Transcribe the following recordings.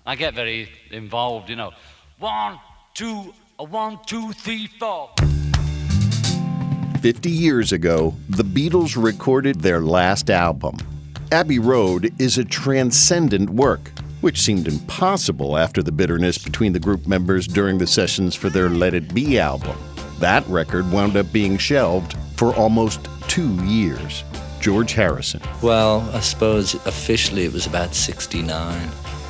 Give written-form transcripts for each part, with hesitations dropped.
I get very involved, 1, 2, 1, 2, 3, 4. 50 years ago, the Beatles recorded their last album. Abbey Road is a transcendent work, which seemed impossible after the bitterness between the group members during the sessions for their Let It Be album. That record wound up being shelved for almost 2 years. George Harrison. Well, I suppose officially it was about 69,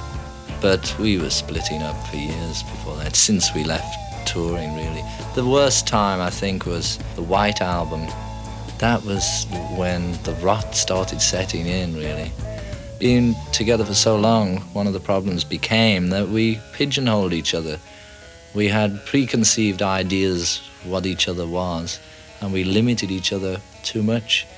but we were splitting up for years before that, since we left touring, really. The worst time, I think, was the White Album. That was when the rot started setting in, really. Being together for so long, one of the problems became that we pigeonholed each other. We had preconceived ideas what each other was, and we limited each other too much,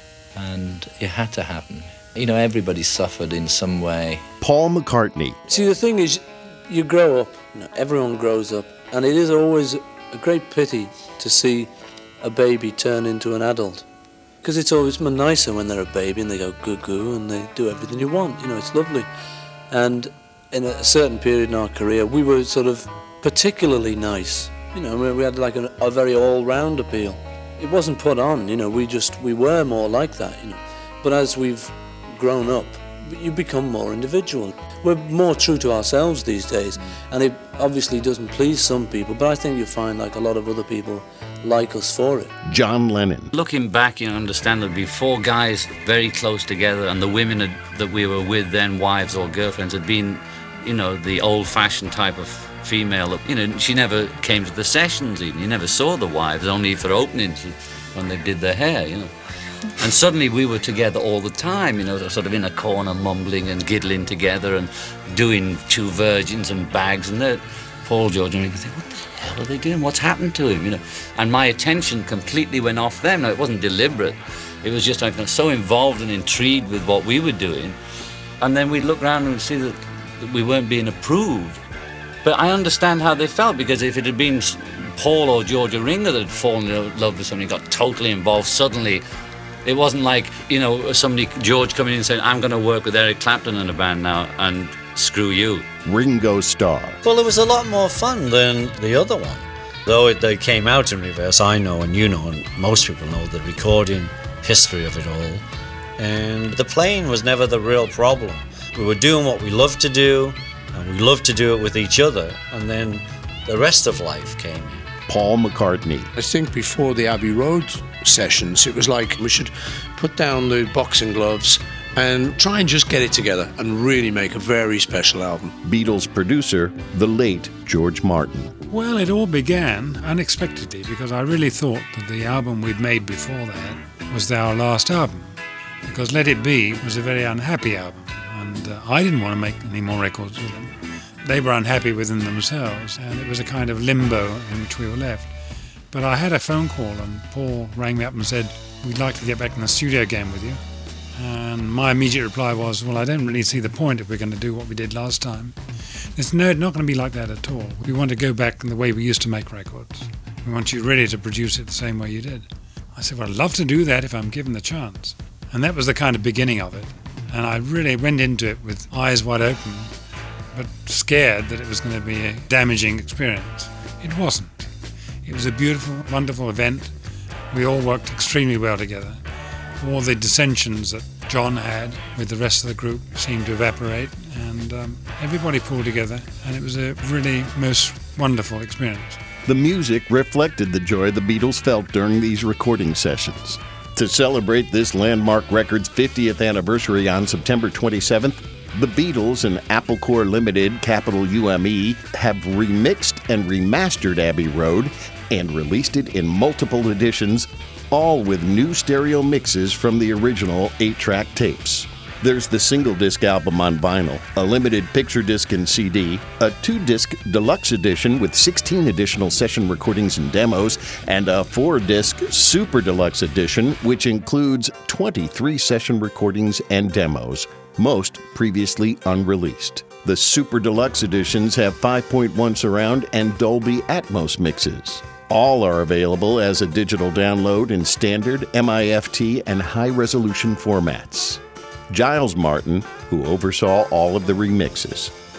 and it had to happen. Everybody suffered in some way. Paul McCartney. See, the thing is, you grow up, everyone grows up, and it is always a great pity to see a baby turn into an adult. Because it's always nicer when they're a baby and they go goo-goo and they do everything you want. It's lovely. And in a certain period in our career, we were sort of particularly nice. We had like a very all-round appeal. It wasn't put on, we were more like that, But as we've grown up, you become more individual. We're more true to ourselves these days, and it obviously doesn't please some people, but I think you find like a lot of other people like us for it. John Lennon. Looking back, understand there'd be 4 guys very close together, and the women that we were with then, wives or girlfriends, had been, the old-fashioned type of female. She never came to the sessions even. You never saw the wives, only for openings when they did their hair, And suddenly we were together all the time, sort of in a corner mumbling and giggling together and doing Two Virgins and Bags, and Paul George and me would think, what the hell are they doing? What's happened to him? And my attention completely went off them. Now, it wasn't deliberate. It was just like so involved and intrigued with what we were doing. And then we'd look around and see that we weren't being approved. But I understand how they felt, because if it had been Paul or George or Ringo that had fallen in love with somebody, got totally involved suddenly, it wasn't like, George coming in and saying, I'm going to work with Eric Clapton in a band now, and screw you. Ringo Starr. Well, it was a lot more fun than the other one. Though they came out in reverse, I know and you know, and most people know the recording history of it all. And the playing was never the real problem. We were doing what we loved to do, and we loved to do it with each other, and then the rest of life came in. Paul McCartney. I think before the Abbey Road sessions, it was like we should put down the boxing gloves and try and just get it together and really make a very special album. Beatles producer, the late George Martin. Well, it all began unexpectedly, because I really thought that the album we'd made before that was our last album, because Let It Be was a very unhappy album, and I didn't want to make any more records with them. They were unhappy within themselves, and it was a kind of limbo in which we were left. But I had a phone call, and Paul rang me up and said, we'd like to get back in the studio again with you. And my immediate reply was, well, I don't really see the point if we're going to do what we did last time. It's not going to be like that at all. We want to go back in the way we used to make records. We want you really to produce it the same way you did. I said, well, I'd love to do that if I'm given the chance. And that was the kind of beginning of it. And I really went into it with eyes wide open, but scared that it was going to be a damaging experience. It wasn't. It was a beautiful, wonderful event. We all worked extremely well together. All the dissensions that John had with the rest of the group seemed to evaporate, and everybody pulled together, and it was a really most wonderful experience. The music reflected the joy the Beatles felt during these recording sessions. To celebrate this landmark record's 50th anniversary on September 27th, the Beatles and Apple Corps Limited, capital UME, have remixed and remastered Abbey Road and released it in multiple editions, all with new stereo mixes from the original 8-track tapes. There's the single-disc album on vinyl, a limited picture disc and CD, a 2-disc deluxe edition with 16 additional session recordings and demos, and a 4-disc super deluxe edition, which includes 23 session recordings and demos, most previously unreleased. The super deluxe editions have 5.1 surround and Dolby Atmos mixes. All are available as a digital download in standard, MIFT, and high-resolution formats. Giles Martin, who oversaw all of the remixes.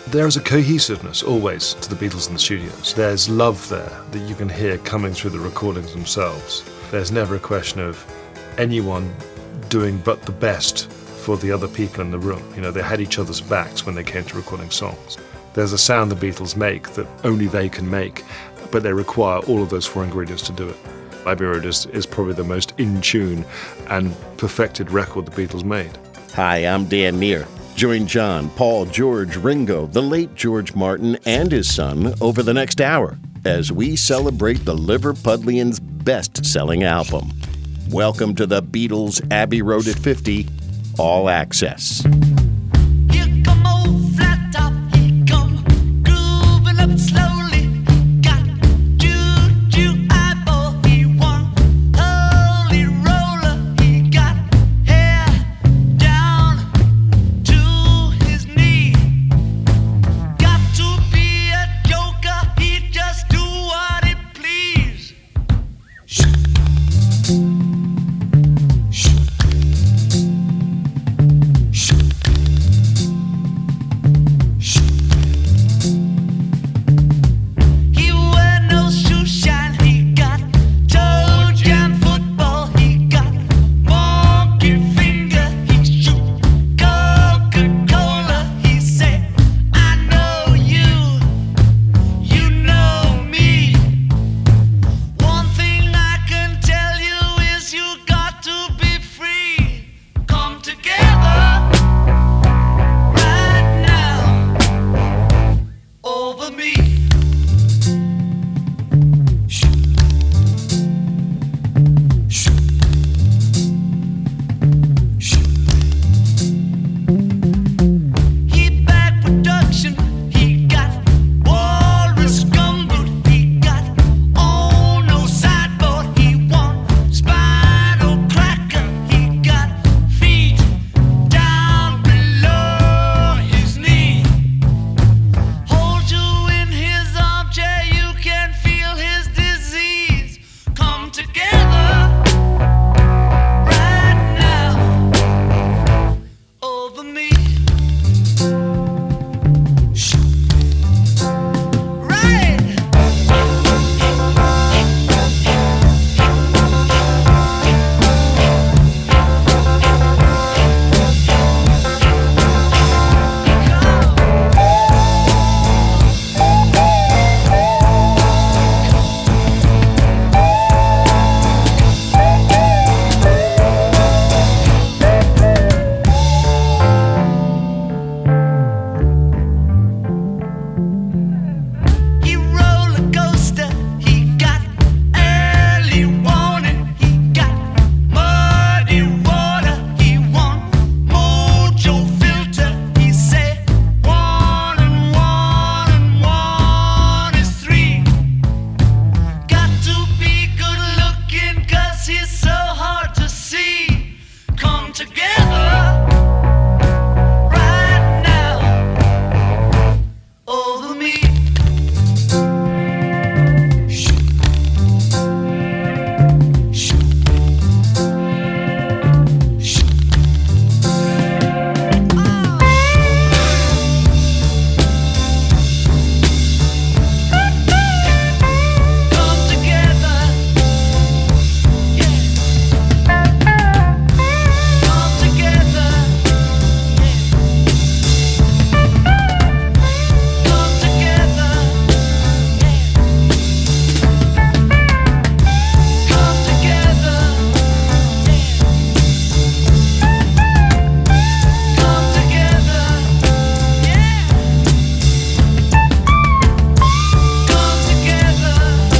There is a cohesiveness always to the Beatles in the studios. There's love there that you can hear coming through the recordings themselves. There's never a question of anyone doing but the best for the other people in the room. You know, they had each other's backs when they came to recording songs. There's a sound the Beatles make that only they can make, but they require all of those 4 ingredients to do it. Abbey Road is probably the most in tune and perfected record the Beatles made. Hi, I'm Dan Neer. Join John, Paul, George, Ringo, the late George Martin, and his son over the next hour as we celebrate the Liverpudlians' best-selling album. Welcome to the Beatles' Abbey Road at 50, All Access. Here come old flat top, he come grooving up slowly. Got juju eyeball, he won holy roller. He got hair down to his knee. Got to be a joker, he just do what he please. He wear no shoe shine, he got toe jam football, he got monkey finger, he shoot Coca-Cola, he say, I know you, you know me. One thing I can tell you is you got to be free. Come together right now over me. He back production, he got walrus gumboot, he got on no sideboard, he want spinal cracker, he got feet down below his knee. Hold you in his armchair, you can feel his disease. Come together right now over me. Right. He roller coaster, he got early warning, he got muddy water, he want mojo filter, he say 1 and 1 and 1 is 3. Got to be good looking 'cause he's so hard to see. Come together right now over me. Come together, yeah. Come together, yeah. Come together, yeah. Come together, yeah. Come together, yeah. Come together,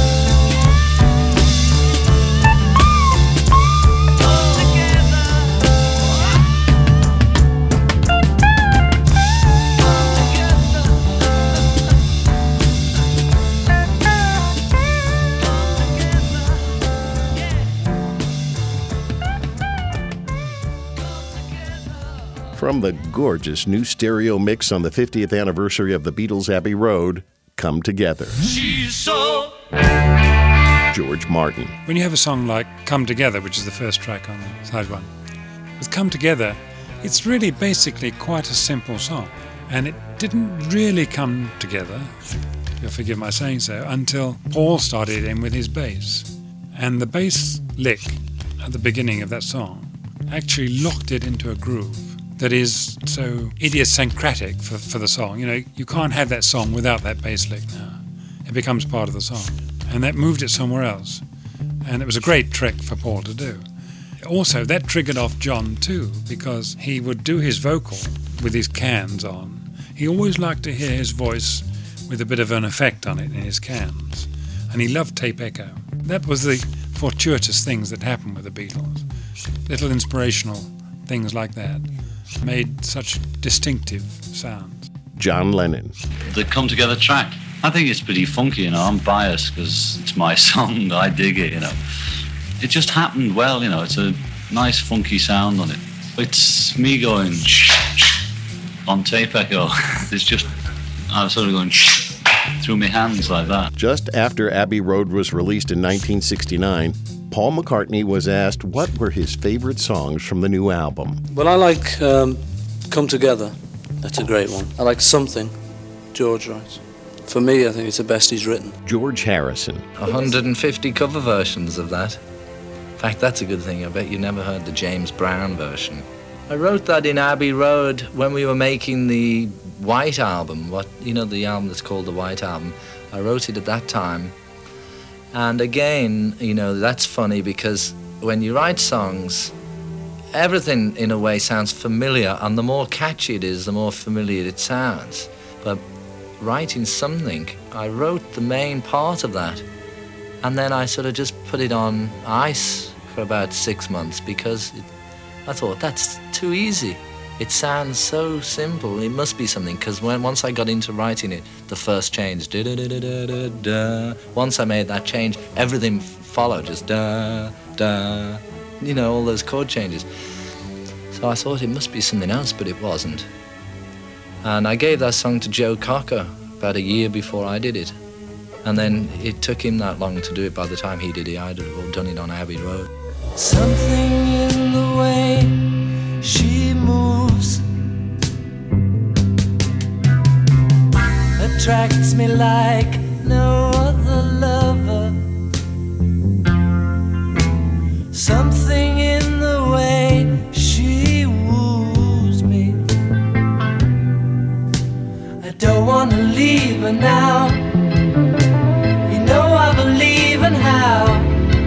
From the gorgeous new stereo mix on the 50th anniversary of the Beatles' Abbey Road, Come Together. She's so George Martin. When you have a song like Come Together, which is the first track on side one, with Come Together, it's really basically quite a simple song. And it didn't really come together, you'll forgive my saying so, until Paul started in with his bass. And the bass lick at the beginning of that song actually locked it into a groove that is so idiosyncratic for the song. You know, you can't have that song without that bass lick now. It becomes part of the song. And that moved it somewhere else. And it was a great trick for Paul to do. Also, that triggered off John too, because he would do his vocal with his cans on. He always liked to hear his voice with a bit of an effect on it in his cans. And he loved tape echo. That was the fortuitous things that happened with the Beatles. Little inspirational things like that made such distinctive sounds. John Lennon. The Come Together track, I think it's pretty funky, you know. I'm biased because it's my song. I dig it, you know. It just happened well, you know. It's a nice funky sound on it. It's me going on tape echo. It's just, I'm sort of going through my hands like that. Just after Abbey Road was released in 1969, Paul McCartney was asked what were his favorite songs from the new album. Well, I like Come Together. That's a great one. I like Something, George writes. For me, I think it's the best he's written. George Harrison. 150 cover versions of that. In fact, that's a good thing. I bet you never heard the James Brown version. I wrote that in Abbey Road when we were making the White Album, the album that's called the White Album. I wrote it at that time. And again, that's funny because when you write songs, everything in a way sounds familiar, and the more catchy it is, the more familiar it sounds. But writing Something, I wrote the main part of that, and then I sort of just put it on ice for about 6 months because I thought that's too easy. It sounds so simple. It must be something, because once I got into writing it, the first change, da da da da da da. Once I made that change, everything followed, just da da. All those chord changes. So I thought it must be something else, but it wasn't. And I gave that song to Joe Cocker about a year before I did it. And then it took him that long to do it. By the time he did it, I'd have done it on Abbey Road. Something in the way she moves attracts me like no other lover. Something in the way she woos me. I don't want to leave her now. You know I believe in how.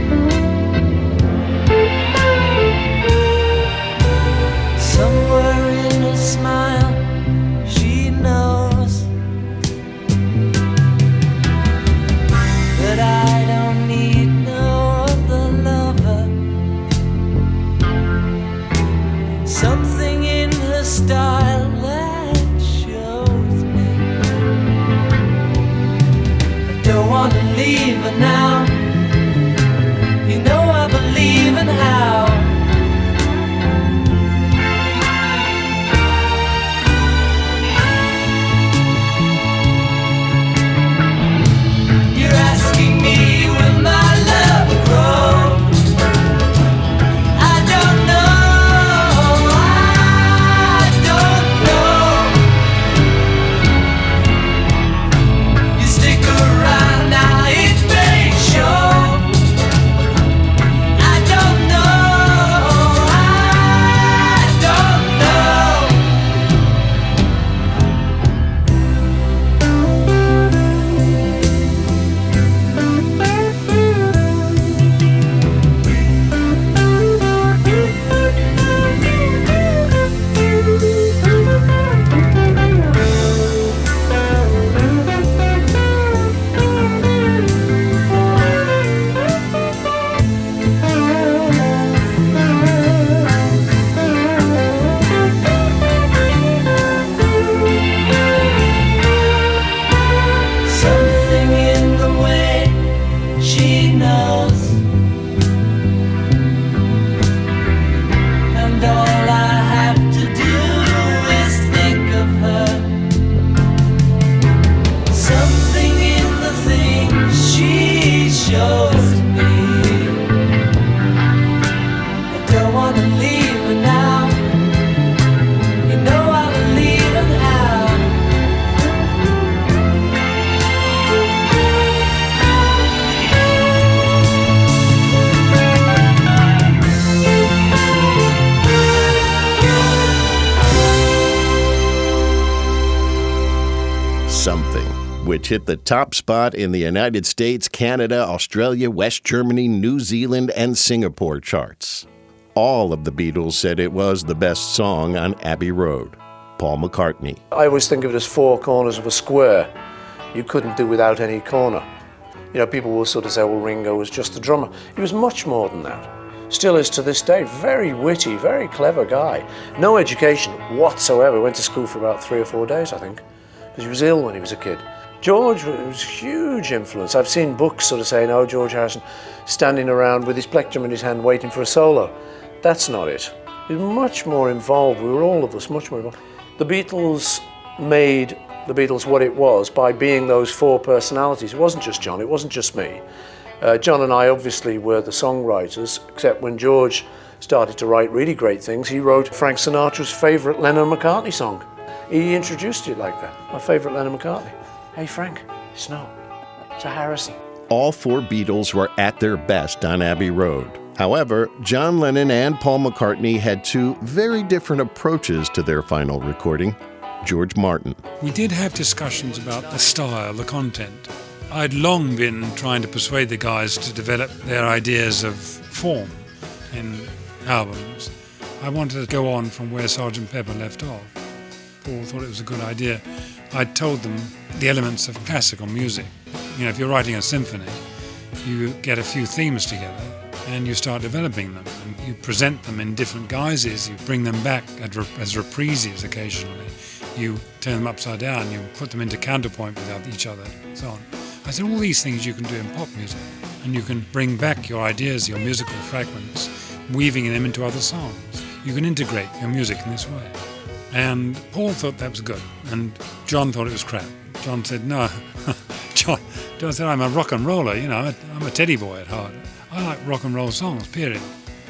Somewhere in her smile, she knows that I don't need no other lover. Something in her style that shows me I don't want to leave her now. You know I believe in how. Leave her now. You know I believe in how. Something, which hit the top spot in the United States, Canada, Australia, West Germany, New Zealand, and Singapore charts. All of the Beatles said it was the best song on Abbey Road. Paul McCartney. I always think of it as four corners of a square. You couldn't do without any corner. You know, people will sort of say, well, Ringo was just the drummer. He was much more than that. Still is to this day. Very witty, very clever guy. No education whatsoever. Went to school for about 3 or 4 days, I think, because he was ill when he was a kid. George was a huge influence. I've seen books sort of saying, oh, George Harrison standing around with his plectrum in his hand waiting for a solo. That's not it. He was much more involved. We were all of us much more involved. The Beatles made the Beatles what it was by being those four personalities. It wasn't just John, it wasn't just me. John and I obviously were the songwriters, except when George started to write really great things, he wrote Frank Sinatra's favourite Lennon-McCartney song. He introduced it like that, my favourite Lennon-McCartney. Hey Frank, Snow, it's a Harrison. All four Beatles were at their best on Abbey Road. However, John Lennon and Paul McCartney had two very different approaches to their final recording. George Martin. We did have discussions about the style, the content. I'd long been trying to persuade the guys to develop their ideas of form in albums. I wanted to go on from where Sgt. Pepper left off. Paul thought it was a good idea. I told them the elements of classical music. You know, if you're writing a symphony, you get a few themes together and you start developing them. And you present them in different guises. You bring them back as reprises occasionally. You turn them upside down. You put them into counterpoint with each other, and so on. I said, all these things you can do in pop music. And you can bring back your ideas, your musical fragments, weaving them into other songs. You can integrate your music in this way. And Paul thought that was good. And John thought it was crap. John said, no. John said, I'm a rock and roller, you know. I'm a teddy boy at heart. I like rock and roll songs, period.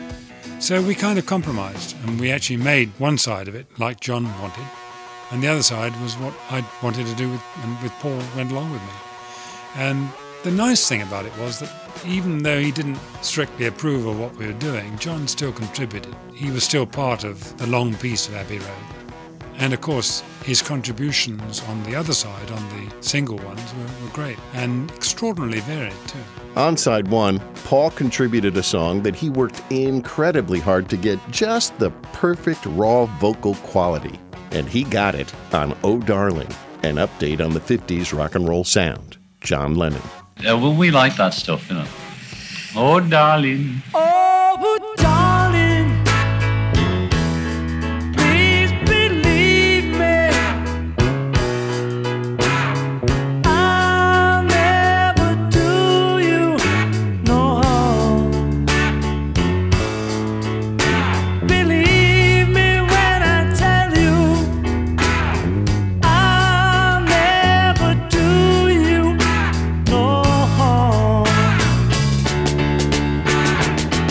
So we kind of compromised. And we actually made one side of it like John wanted. And the other side was what I wanted to do with Paul went along with me. And the nice thing about it was that even though he didn't strictly approve of what we were doing, John still contributed. He was still part of the long piece of Abbey Road. And of course, his contributions on the other side, on the single ones, were great and extraordinarily varied too. On side one, Paul contributed a song that he worked incredibly hard to get just the perfect raw vocal quality. And he got it on Oh Darling, an update on the 50s rock and roll sound. John Lennon. Yeah, well, we like that stuff, you know. Oh, darling. Oh, darling, please believe me. I'll never do you no harm. Believe me when I tell you, I'll never do you no harm.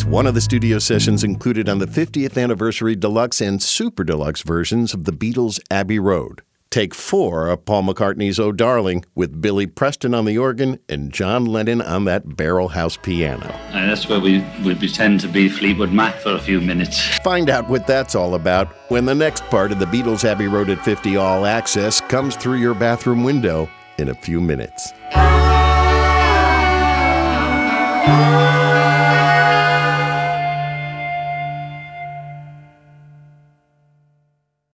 It's one of the studio sessions included on the 50th anniversary deluxe and super deluxe versions of the Beatles' Abbey Road. Take 4 of Paul McCartney's Oh Darling, with Billy Preston on the organ and John Lennon on that barrel house piano. And that's where we pretend to be Fleetwood Mac for a few minutes. Find out what that's all about when the next part of the Beatles' Abbey Road at 50 All Access comes through your bathroom window in a few minutes.